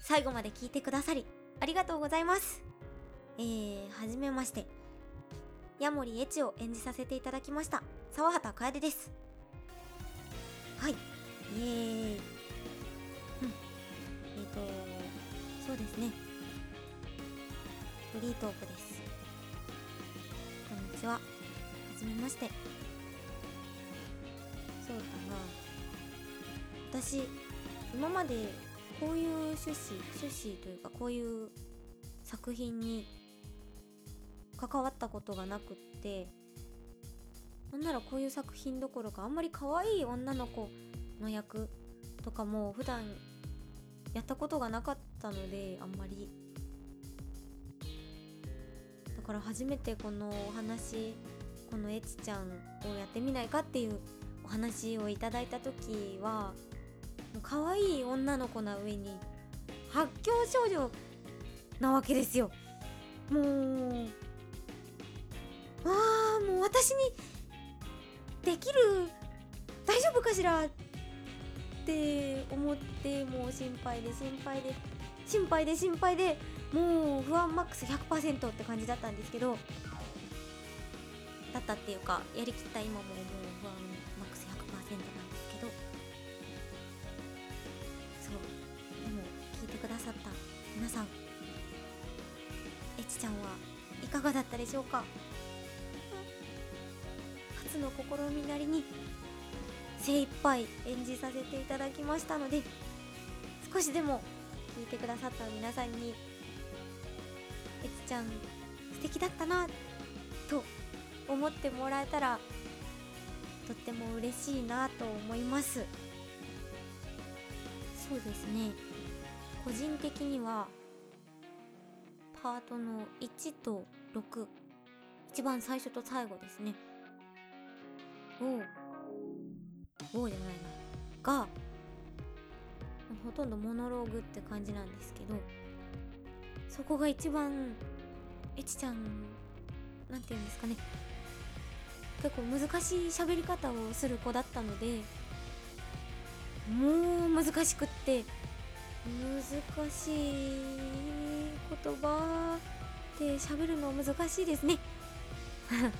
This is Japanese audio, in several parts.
最後まで聞いてくださりありがとうございます。はじめまして、ヤモリエチを演じさせていただきました沢畑楓です。はい、イエーイ。そうですね、フリートークです。こんにちは、はじめまして。そうだな、私今までこういう趣旨というか、こういう作品に関わったことがなくって、なんならこういう作品どころかあんまり可愛い女の子の役とかも普段やったことがなかったので、あんまりだから初めてこのお話、このエチちゃんをやってみないかっていうお話をいただいた時は、もう可愛い女の子な上に発狂少女なわけですよ。もうもう私にできる、大丈夫かしらって思って、もう心配でもう不安マックス 100% って感じだったんですけど、だったっていうか、やりきった今ももう不安マックス 100% なんですけど、そうでも聞いてくださった皆さん、エチちゃんはいかがだったでしょうか。初の試みなりに精一杯演じさせていただきましたので、少しでも聞いてくださった皆さんにエチちゃん素敵だったなと思ってもらえたらとっても嬉しいなと思います。そうですね、個人的にはパートの1と6、一番最初と最後ですねじゃないなが、ほとんどモノローグって感じなんですけど、そこが一番エチちゃん、なんていうんですかね、結構難しい喋り方をする子だったので、もう難しくって、難しい言葉で喋るの難しいですねそうだから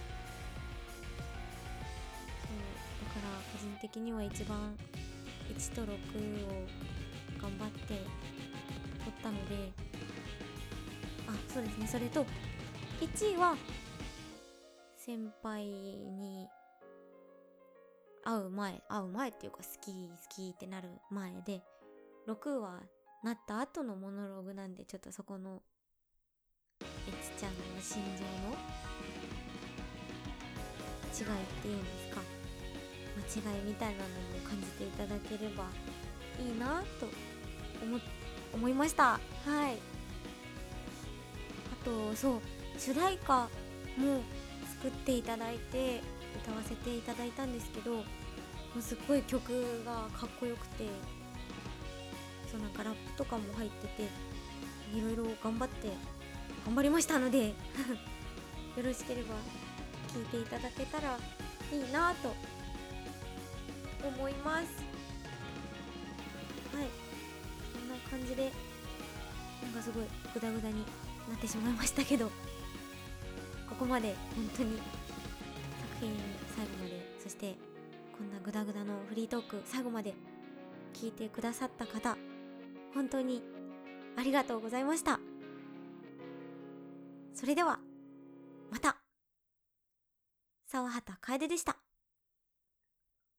個人的には一番1と6を頑張って撮ったので、そうですね、それと1位は先輩に会う前っていうか、好きってなる前で、6はなった後のモノローグなんで、ちょっとそこのエチちゃんの心情の違いっていうんですか、違いみたいなのも感じていただければいいなと思いました。はい。あとそう、主題歌も作っていただいて歌わせていただいたんですけど、もうすっごい曲がかっこよくて、そうなんかラップとかも入ってて、いろいろ頑張りましたのでよろしければ聴いていただけたらいいなと思います。はい、こんな感じで、なんかすごいグダグダになってしまいましたけど、ここまで本当に作品最後まで、そしてこんなグダグダのフリートーク最後まで聞いてくださった方、本当にありがとうございました。それではまた。沢畑楓でした。